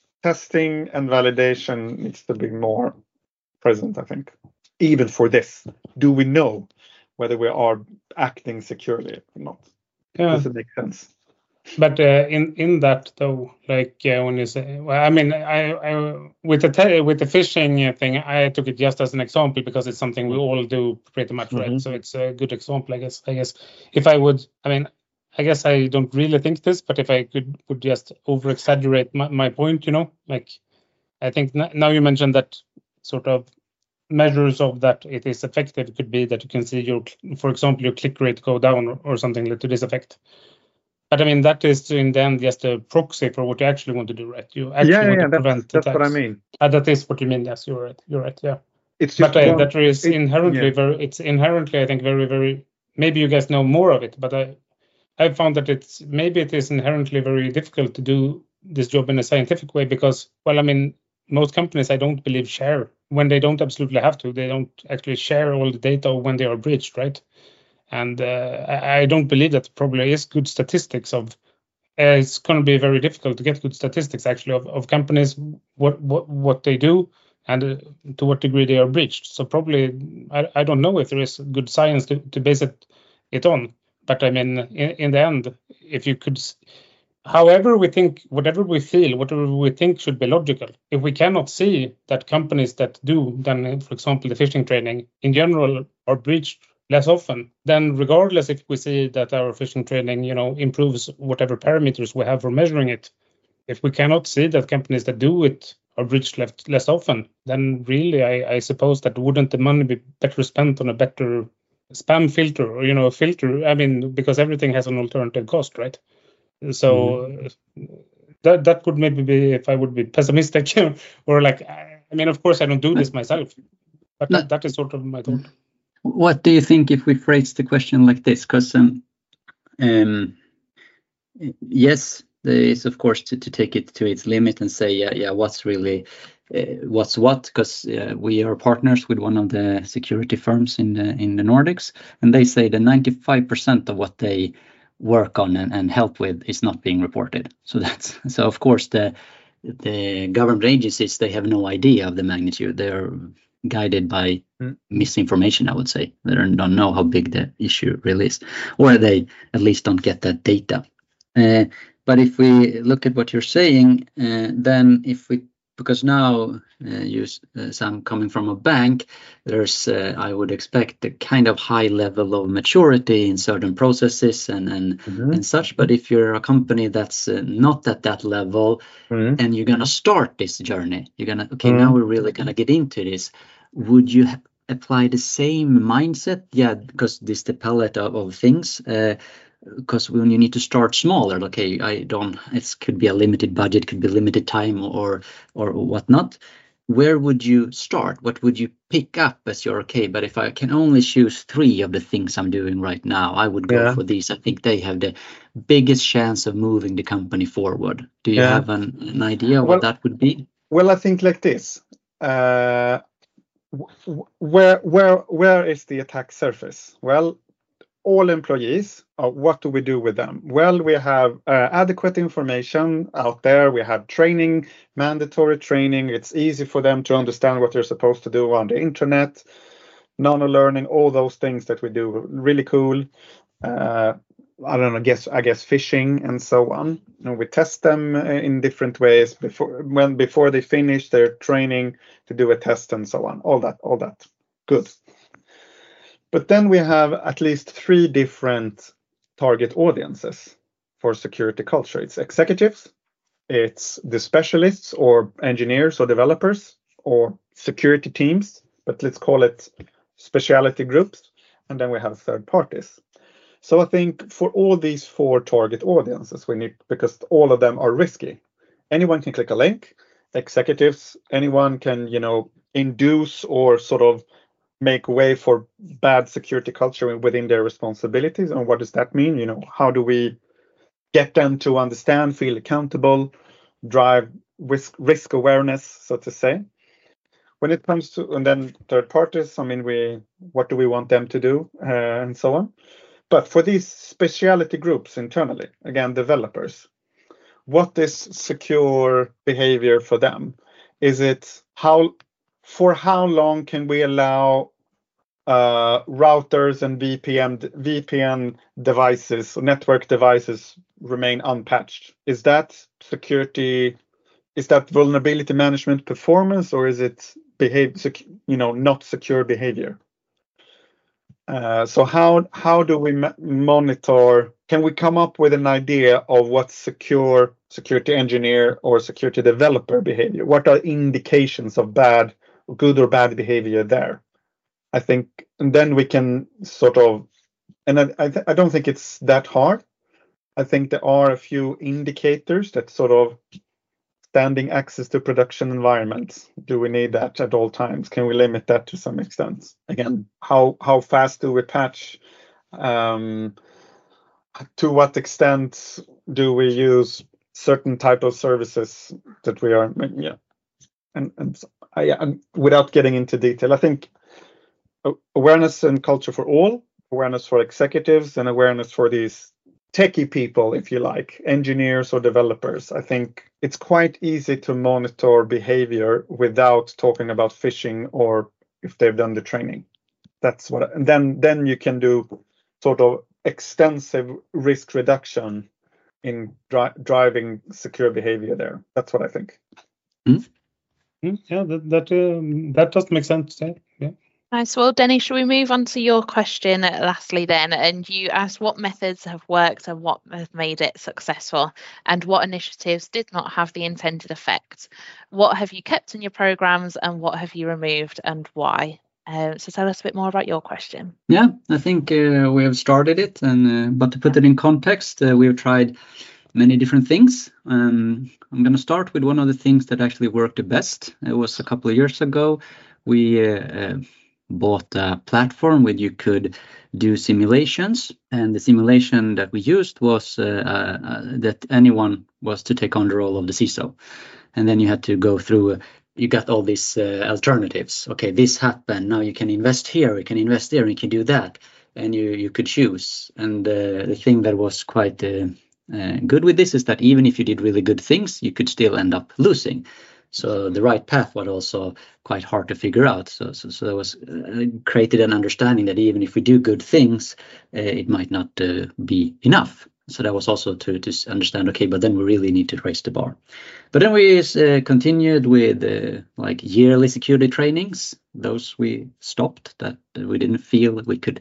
testing and validation needs to be more present, I think. Even for this, do we know whether we are acting securely or not? Yeah. Does it make sense? But uh, in in that though, like uh, when you say, well, I mean, I, I with the te- with the phishing thing, I took it just as an example because it's something we all do pretty much, right? Mm-hmm. So it's a good example, I guess. I guess if I would, I mean, I guess I don't really think this, but if I could would just over exaggerate my, my point, you know, like I think n- now you mentioned that sort of measures of that it is effective could be that you can see your, for example, your click rate go down or, or something to this effect. But I mean, that is in the end just a proxy for what you actually want to do, right? You actually yeah, want yeah, to that's, prevent that's attacks. what I mean. Uh, that is what you mean. Yes, you're right. You're right. Yeah. It's just but uh, one, that is it, inherently yeah. very. It's inherently, I think, very, very. Maybe you guys know more of it, but I, I found that it's maybe it is inherently very difficult to do this job in a scientific way because, well, I mean, most companies I don't believe share when they don't absolutely have to. They don't actually share all the data when they are breached, right? And uh, I, I don't believe that probably is good statistics of. Uh, it's going to be very difficult to get good statistics actually of, of companies, what, what what they do and uh, to what degree they are breached. So probably, I, I don't know if there is good science to, to base it, it on. But I mean, in, in the end, if you could, however we think, whatever we feel, whatever we think should be logical, if we cannot see that companies that do, then for example, the phishing training in general are breached less often, then regardless if we see that our phishing training, you know, improves whatever parameters we have for measuring it, if we cannot see that companies that do it are breached less, less often, then really I, I suppose that wouldn't the money be better spent on a better spam filter or, you know, a filter? I mean, because everything has an alternative cost, right? So mm-hmm. that that could maybe be if I would be pessimistic or like, I mean, of course I don't do this myself, but no. that, that is sort of my thought. What do you think if we phrase the question like this? Because um, um, yes, there is of course to, to take it to its limit and say, yeah, yeah, what's really uh, what's what? Because uh, we are partners with one of the security firms in the in the Nordics, and they say that ninety-five percent of what they work on and, and help with is not being reported. So that's so of course the the government agencies, they have no idea of the magnitude. They're guided by mm. misinformation, I would say. They don't know how big the issue really is, or they at least don't get that data. Uh, but if we look at what you're saying, uh, then if we because now uh, you, uh, Sam, coming from a bank, there's, uh, I would expect a kind of high level of maturity in certain processes and and, Mhm. and such. But if you're a company that's uh, not at that level, Mhm. and you're going to start this journey, you're going to, okay, Mhm. now we're really going to get into this. Would you ha- apply the same mindset? Yeah, because this the palette of, of things. Uh, because when you need to start smaller, okay, I don't, it could be a limited budget, could be limited time or or whatnot. Where would you start? What would you pick up as your, okay, but if I can only choose three of the things I'm doing right now, I would go Yeah. for these. I think they have the biggest chance of moving the company forward. Do you Yeah. have an, an idea Well- what that would be? Well, I think like this. Uh, wh- wh- where where where is the attack surface? Well, all employees. Uh, what do we do with them? Well, we have uh, adequate information out there. We have training, mandatory training. It's easy for them to understand what they're supposed to do on the internet. Nano-learning, all those things that we do, really cool. Uh, I don't know, guess I guess phishing and so on. And we test them uh, in different ways before when before they finish their training to do a test and so on. All that, all that, good. But then we have at least three different target audiences for security culture. It's executives, it's the specialists or engineers or developers or security teams, but let's call it specialty groups, and then we have third parties. So I think for all these four target audiences, we need, because all of them are risky. Anyone can click a link, executives, anyone can, you know, induce or sort of make way for bad security culture within their responsibilities. And what does that mean? You know, how do we get them to understand, feel accountable, drive risk, risk awareness, so to say? When it comes to, and then third parties, I mean, we, what do we want them to do, uh, and so on. But for these specialty groups internally, again, developers, what is secure behavior for them? Is it how, for how long can we allow uh, routers and V P N V P N devices, network devices remain unpatched? Is that security? Is that vulnerability management performance, or is it behave, you know, not secure behavior? Uh, so how how do we ma- monitor? Can we come up with an idea of what secure security engineer or security developer behavior? What are indications of bad, good or bad behavior there? I think, and then we can sort of, and I I, th- I don't think it's that hard. I think there are a few indicators that sort of standing access to production environments. Do we need that at all times? Can we limit that to some extent? Again, how how fast do we patch? Um, to what extent do we use certain type of services that we are? Yeah, and and I, and without getting into detail, I think awareness and culture for all, awareness for executives, and awareness for these techie people, if you like, engineers or developers. I think it's quite easy to monitor behavior without talking about phishing or if they've done the training. That's what, and then then you can do sort of extensive risk reduction in dri- driving secure behavior there. That's what I think. Mm, yeah, that that um, that does make sense. Yeah. yeah. Nice. Well, Denny, should we move on to your question lastly then? And you asked what methods have worked and what have made it successful, and what initiatives did not have the intended effect. What have you kept in your programs and what have you removed and why? Uh, so tell us a bit more about your question. Yeah, I think uh, we have started it, and uh, but to put it in context, uh, we have tried many different things. Um, I'm going to start with one of the things that actually worked the best. It was a couple of years ago. We uh, uh, bought a platform where you could do simulations, and the simulation that we used was uh, uh, that anyone was to take on the role of the C I S O, and then you had to go through. Uh, you got all these uh, alternatives. Okay, this happened. Now you can invest here. You can invest there. You can do that, and you you could choose. And uh, the thing that was quite uh, uh, good with this is that even if you did really good things, you could still end up losing. So the right path was also quite hard to figure out. So so, so there was uh, created an understanding that even if we do good things, uh, it might not uh, be enough. So that was also to, to understand, okay, but then we really need to raise the bar. But then we uh, continued with uh, like yearly security trainings. Those we stopped, that we didn't feel we could,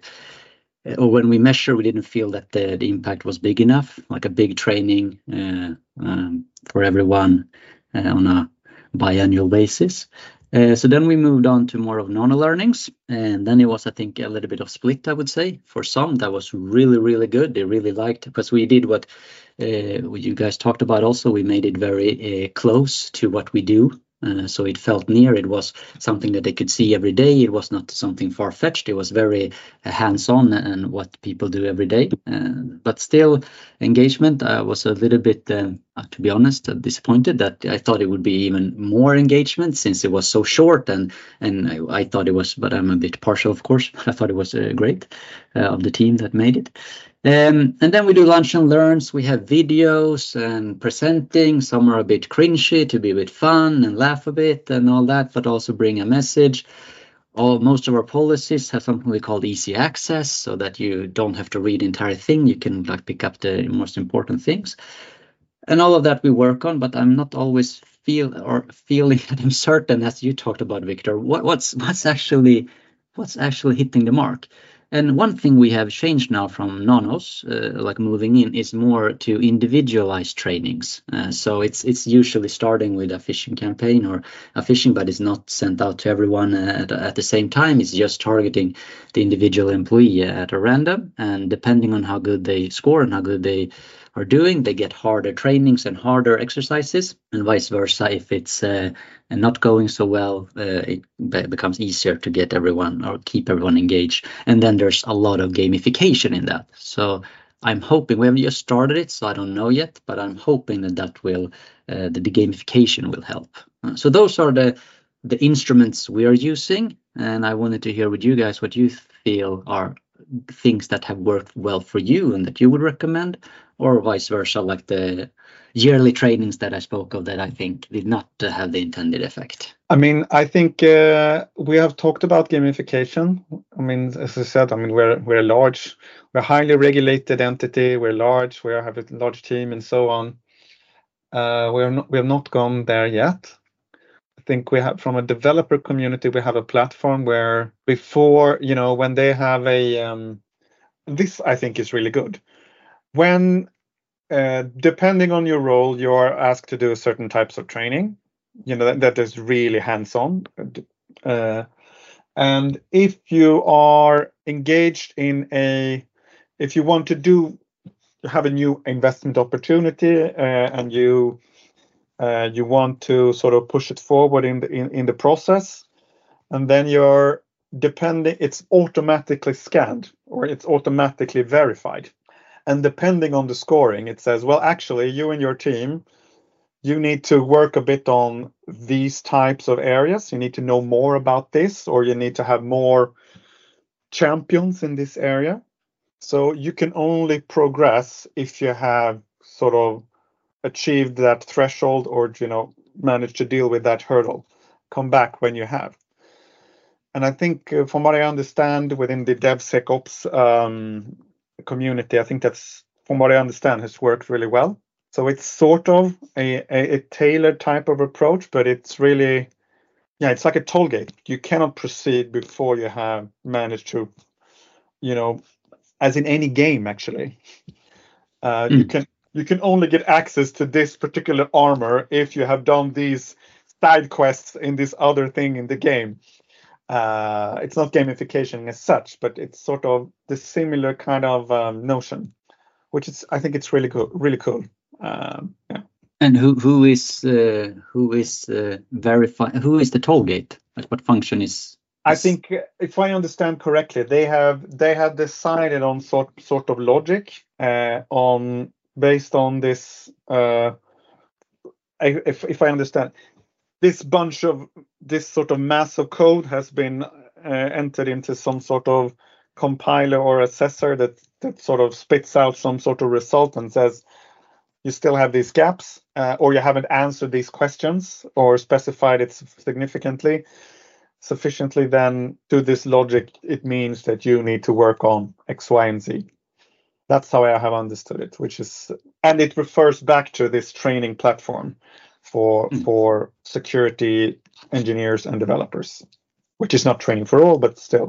or when we measure, we didn't feel that the, the impact was big enough, like a big training uh, um, for everyone uh, on a biannual basis. Uh, so then we moved on to more of nano-learnings, and then it was, I think, a little bit of split, I would say. For some, that was really, really good. They really liked it because we did what, uh, what you guys talked about also. We made it very uh, close to what we do. Uh, so it felt near. It was something that they could see every day. It was not something far-fetched. It was very uh, hands-on and what people do every day. Uh, but still, engagement, I was a little bit, um, to be honest, uh, disappointed that I thought it would be even more engagement since it was so short. And and I, I thought it was, but I'm a bit partial, of course. I thought it was uh, great uh, of the team that made it. Um, and then we do lunch and learns. We have videos and presenting. Some are a bit cringy to be a bit fun and laugh a bit and all that, but also bring a message. All, most of our policies have something we call easy access, so that you don't have to read the entire thing. You can like pick up the most important things. And all of that we work on, but I'm not always feel or feeling that I'm certain, as you talked about, Victor, what, what's what's actually what's actually hitting the mark. And one thing we have changed now from nanos, uh, like moving in, is more to individualized trainings. Uh, so it's it's usually starting with a phishing campaign or a phishing, but it's not sent out to everyone at, at the same time. It's just targeting the individual employee at a random. And depending on how good they score and how good they are doing, they get harder trainings and harder exercises, and vice versa. If it's uh, not going so well, uh, it be- becomes easier to get everyone or keep everyone engaged. And then there's a lot of gamification in that. So I'm hoping, we haven't just started it, so I don't know yet, but I'm hoping that that will, uh, that the gamification will help. Uh, so those are the the instruments we are using, and I wanted to hear with you guys what you feel are things that have worked well for you and that you would recommend, or vice versa, like the yearly trainings that I spoke of that I think did not uh, have the intended effect. I mean, I think uh, we have talked about gamification. I mean, as I said, I mean, we're we're large, we're a highly regulated entity. We're large. We have a large team and so on. Uh, we're not we have not gone there yet. I think we have, from a developer community, we have a platform where before, you know, when they have a um, this I think is really good. When uh, depending on your role, you are asked to do certain types of training, you know, that, that is really hands-on. Uh, and if you are engaged in a, if you want to do, have a new investment opportunity uh, and you uh, you want to sort of push it forward in the in, in the process, and then you're depending, it's automatically scanned or it's automatically verified. And depending on the scoring, it says, well, actually, you and your team, you need to work a bit on these types of areas. You need to know more about this, or you need to have more champions in this area. So you can only progress if you have sort of achieved that threshold, or, you know, managed to deal with that hurdle. Come back when you have. And I think, uh, from what I understand within the DevSecOps um, community, I think that's, from what I understand, has worked really well. So it's sort of a, a, a tailored type of approach, but it's really, yeah, it's like a toll gate. You cannot proceed before you have managed to, you know, as in any game, actually. Uh, mm. You can you can only get access to this particular armor if you have done these side quests in this other thing in the game. Uh, it's not gamification as such, but it's sort of the similar kind of um, notion, which is, I think it's really cool, really cool. Um, yeah. And who who is uh, who is uh, verifying? Who is the toll gate? Like, what function is, is? I think, if I understand correctly, they have they have decided on sort sort of logic uh, on based on this. Uh, if if I understand. This bunch of this sort of mass of code has been uh, entered into some sort of compiler or assessor that that sort of spits out some sort of result and says you still have these gaps, uh, or you haven't answered these questions or specified it significantly sufficiently. Then to this logic, it means that you need to work on X, Y, and Z. That's how I have understood it, which is, and it refers back to this training platform for Mm. for security engineers and developers, which is not training for all, but still,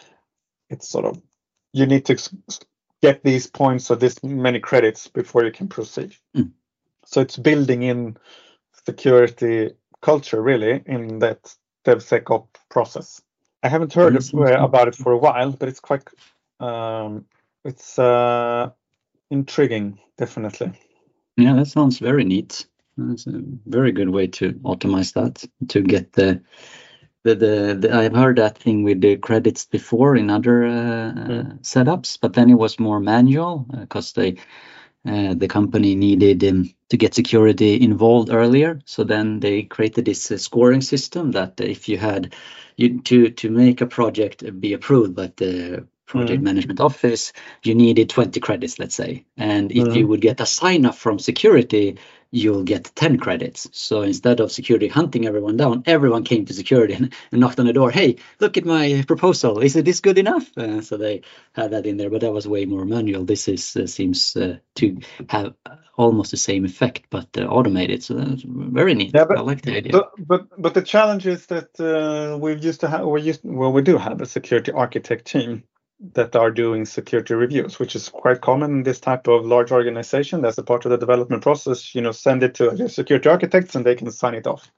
it's sort of, you need to s- s- get these points or this many credits before you can proceed. Mm. So it's building in security culture really in that DevSecOps process. I haven't heard Yeah, of- sounds good. about it for a while, but it's quite um, it's uh, intriguing, definitely. Yeah, that sounds very neat. That's a very good way to automate that, to get the the the, the I've heard that thing with the credits before in other uh, Mm. setups, but then it was more manual because they uh, the company needed um, to get security involved earlier. So then they created this uh, scoring system that if you had you to to make a project be approved by the project Mm. management office, you needed twenty credits, let's say. And if Mm. you would get a sign off from security, you'll get ten credits. So instead of security hunting everyone down, everyone came to security and, and knocked on the door. Hey, look at my proposal. Is it this good enough? Uh, so they had that in there, but that was way more manual. This is uh, seems uh, to have almost the same effect, but uh, automated. So that's very neat. Yeah, but I like the idea. So, but but the challenge is that uh, we've used to have we used well we do have a security architect team that are doing security reviews, which is quite common in this type of large organization. That's a part of the development process. You know, send it to the security architects and they can sign it off.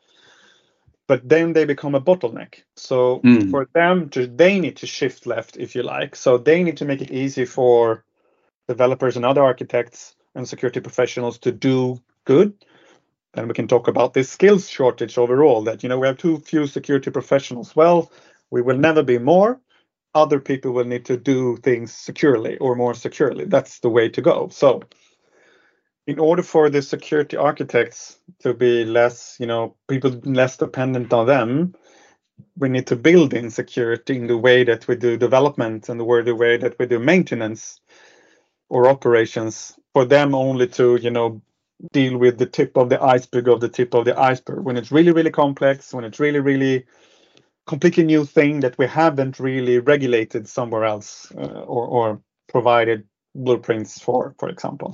But then they become a bottleneck. So Mm. for them to, they need to shift left, if you like. So they need to make it easy for developers and other architects and security professionals to do good. And we can talk about this skills shortage overall, that, you know, we have too few security professionals. Well, we will never be more. Other people will need to do things securely or more securely. That's the way to go. So in order for the security architects to be less, you know, people less dependent on them, we need to build in security in the way that we do development and the way, the way that we do maintenance or operations, for them only to, you know, deal with the tip of the iceberg of the tip of the iceberg. When it's really, really complex, when it's really, really completely new thing that we haven't really regulated somewhere else uh, or, or provided blueprints for, for example.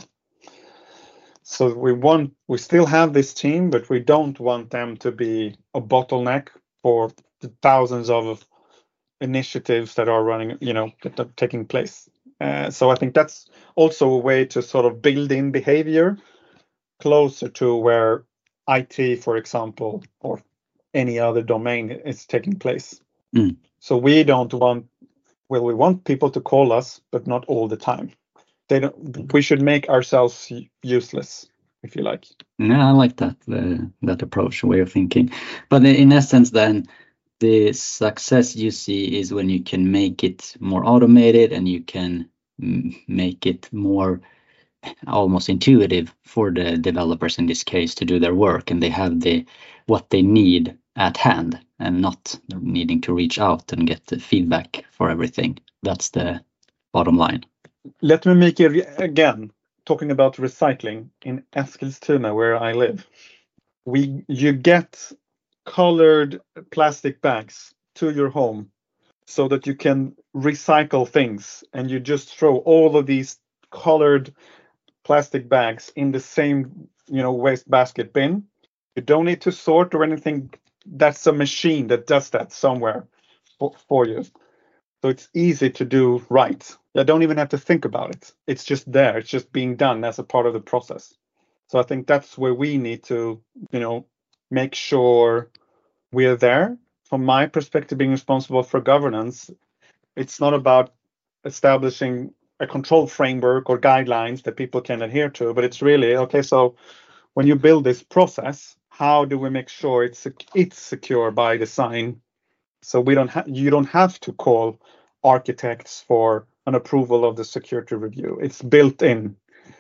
So we want, we still have this team, but we don't want them to be a bottleneck for the thousands of initiatives that are running, you know, that are taking place. Uh, so I think that's also a way to sort of build in behavior closer to where I T, for example, or any other domain is taking place. Mm. So we don't want, well, we want people to call us, but not all the time. They don't. We should make ourselves useless, if you like. Yeah, I like that uh, that approach, way of thinking. But in essence, then the success you see is when you can make it more automated and you can mm, make it more almost intuitive for the developers in this case to do their work, and they have the what they need at hand and not needing to reach out and get the feedback for everything. That's the bottom line. Let me make it again, talking about recycling in Eskilstuna, where I live. We you get colored plastic bags to your home so that you can recycle things, and you just throw all of these colored plastic bags in the same, you know, waste basket bin. You don't need to sort or anything. That's a machine that does that somewhere for, for you. So it's easy to do right. I don't even have to think about it. It's just there. It's just being done as a part of the process. So I think that's where we need to, you know, make sure we're there. From my perspective, being responsible for governance, it's not about establishing a control framework or guidelines that people can adhere to, but it's really, okay, so when you build this process, how do we make sure it's it's secure by design? So we don't have you don't have to call architects for an approval of the security review. It's built in.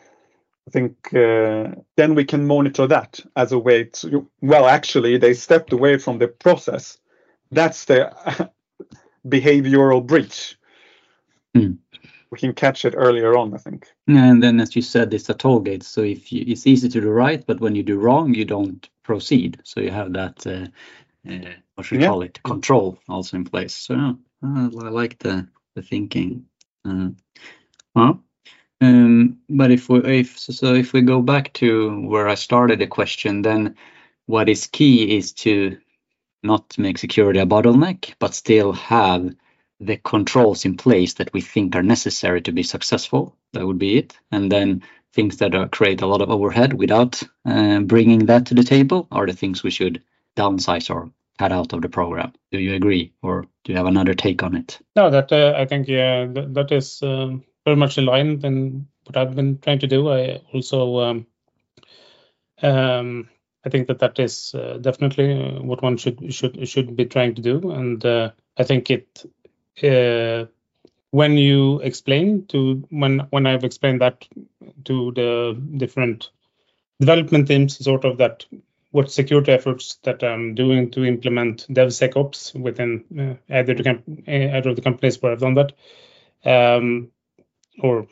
I think uh, then we can monitor that as a way to, well, actually, they stepped away from the process. That's the behavioral breach. Mm. We can catch it earlier on, I think. And then, as you said, it's a toll gate. So if you, it's easy to do right, but when you do wrong, you don't proceed. So you have that, uh, uh, what should we Yeah. call it, control also in place. So uh, I like the the thinking. Uh, well, Um, but if we if so if we go back to where I started the question, then what is key is to not make security a bottleneck, but still have the controls in place that we think are necessary to be successful. That would be it. And then things that are, create a lot of overhead without uh, bringing that to the table are the things we should downsize or cut out of the program. Do you agree, or do you have another take on it? No, that uh, I think yeah, that, that is um, very much aligned in what I've been trying to do. I also um, um, I think that that is uh, definitely what one should should should be trying to do, and uh, I think it uh, when you explain to when when I've explained that to the different development teams, sort of that what security efforts that I'm doing to implement DevSecOps within uh, either the comp- either of the companies where I've done that, um, or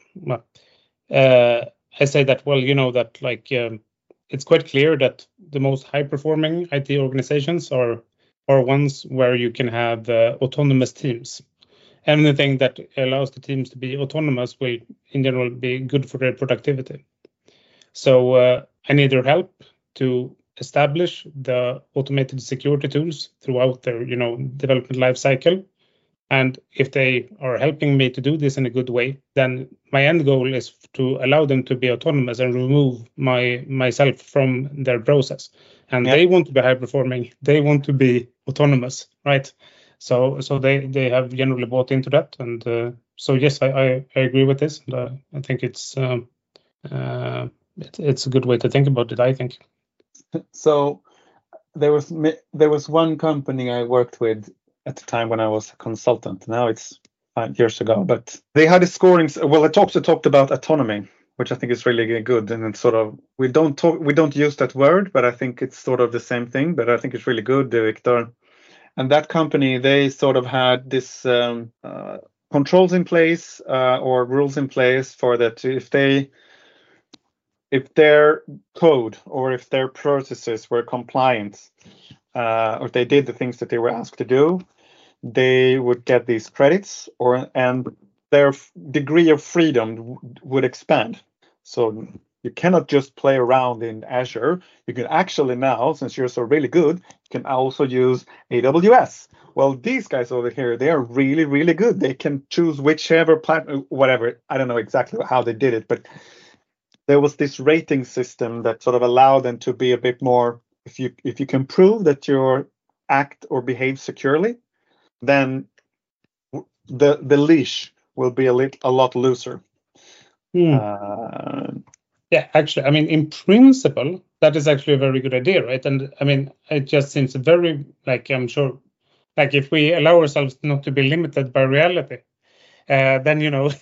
uh, I say that well, you know that like. Um, It's quite clear that the most high-performing I T organizations are are ones where you can have uh, autonomous teams. Anything that allows the teams to be autonomous will, in general, be good for their productivity. So uh, I need their help to establish the automated security tools throughout their, you know, development life cycle. And if they are helping me to do this in a good way, then my end goal is to allow them to be autonomous and remove my myself from their process. And Yeah. they want to be high performing. They want to be autonomous, right? So, so they they have generally bought into that. And uh, so, yes, I, I I agree with this. And uh, I think it's um, uh, it, it's a good way to think about it, I think. So there was mi- there was one company I worked with at the time when I was a consultant. Now it's five years ago, but they had a scoring. s- Well, it also talked about autonomy, which I think is really good. And it's sort of we don't talk we don't use that word, but I think it's sort of the same thing. But I think it's really good, uh, Victor. And that company, they sort of had this um, uh, controls in place uh, or rules in place for that if they if their code or if their processes were compliant uh, or if they did the things that they were asked to do, they would get these credits, or and their f- degree of freedom w- would expand. So you cannot just play around in Azure. You can actually now, since you're so really good, you can also use A W S. Well, these guys over here, they are really, really good. They can choose whichever platform, whatever. I don't know exactly how they did it, but there was this rating system that sort of allowed them to be a bit more. If you if you can prove that you act or behave securely, then w- the the leash will be a lit, a lot looser. Hmm. Uh, Yeah, actually, I mean, in principle, that is actually a very good idea, right? And I mean, it just seems very, like, I'm sure, like, if we allow ourselves not to be limited by reality, uh, then, you know,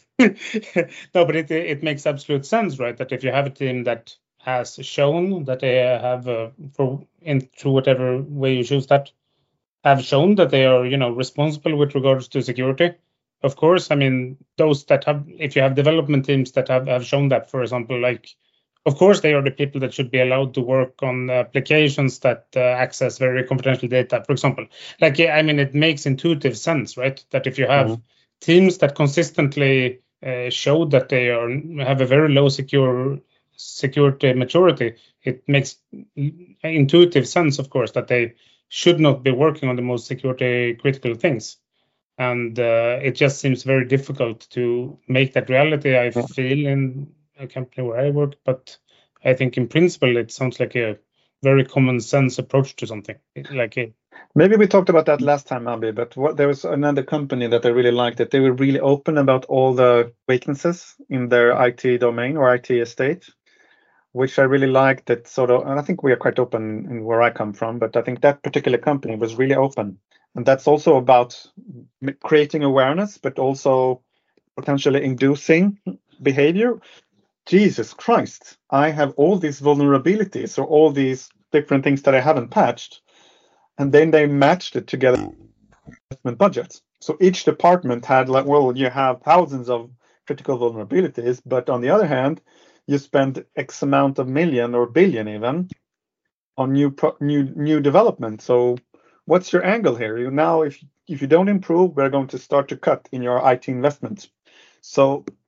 no, but it, it makes absolute sense, right? That if you have a team that has shown that they have, uh, for in through whatever way you choose that, have shown that they are, you know, responsible with regards to security. Of course, I mean, those that have, if you have development teams that have, have shown that, for example, like, of course, they are the people that should be allowed to work on applications that uh, access very confidential data, for example. Like, yeah, I mean, it makes intuitive sense, right? That if you have Mhm. teams that consistently uh, show that they are have a very low secure security maturity, it makes intuitive sense, of course, that they should not be working on the most security critical things. And uh, it just seems very difficult to make that reality, I Yeah. feel, in a company where I work. But I think in principle, it sounds like a very common sense approach to something. Like a, Maybe we talked about that last time, Abby, but what, there was another company that I really liked, that they were really open about all the weaknesses in their I T domain or I T estate, which I really liked. That sort of, and I think we are quite open in where I come from, but I think that particular company was really open. And that's also about m- creating awareness, but also potentially inducing behavior. Jesus Christ, I have all these vulnerabilities or all these different things that I haven't patched. And then they matched it together with investment budgets. So each department had like, well, you have thousands of critical vulnerabilities, but on the other hand, you spend X amount of million or billion even on new pro- new new development. So what's your angle here? You now, if if you don't improve, we're going to start to cut in your I T investments. So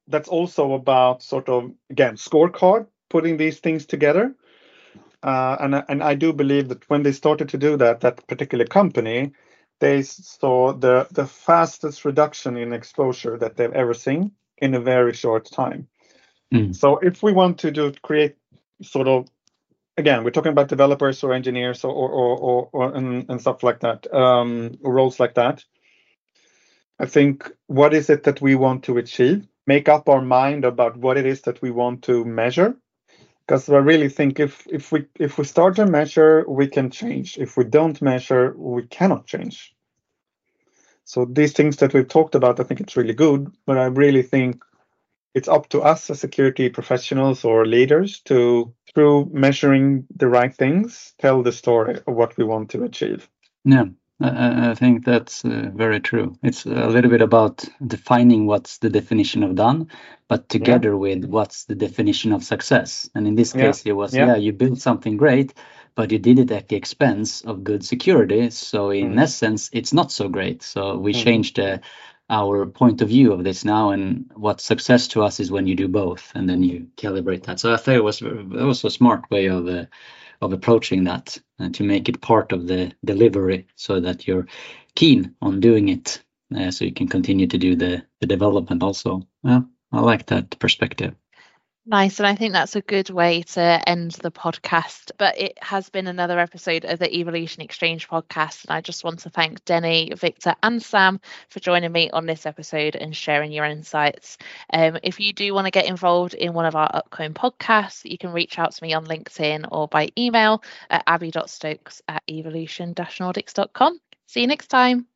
that's also about sort of, again, scorecard, putting these things together. Uh, and and I do believe that when they started to do that, that particular company, they saw the the fastest reduction in exposure that they've ever seen in a very short time. Mm. So if we want to do create sort of, again, we're talking about developers or engineers or or or, or and, and stuff like that, um, roles like that. I think, what is it that we want to achieve? Make up our mind about what it is that we want to measure. Because I really think if if we if we start to measure, we can change. If we don't measure, we cannot change. So these things that we've talked about, I think it's really good, but I really think it's up to us as security professionals or leaders to, through measuring the right things, tell the story of what we want to achieve. Yeah, I, I think that's uh, very true. It's a little bit about defining what's the definition of done, but together yeah. with what's the definition of success. And in this case, yeah. it was, yeah. yeah, you built something great, but you did it at the expense of good security. So in mm. essence, it's not so great. So we mm. changed uh, our point of view of this now, and what success to us is when you do both, and then you calibrate that. So I thought it was, it was a smart way of uh, of approaching that, and to make it part of the delivery so that you're keen on doing it, uh, so you can continue to do the, the development also. Well, I like that perspective. Nice, and I think that's a good way to end the podcast. But it has been another episode of the Evolution Exchange podcast, and I just want to thank Denny, Victor, and Sam for joining me on this episode and sharing your insights. Um, if you do want to get involved in one of our upcoming podcasts, you can reach out to me on LinkedIn or by email at abby dot stokes at evolution dash nordics dot com. See you next time.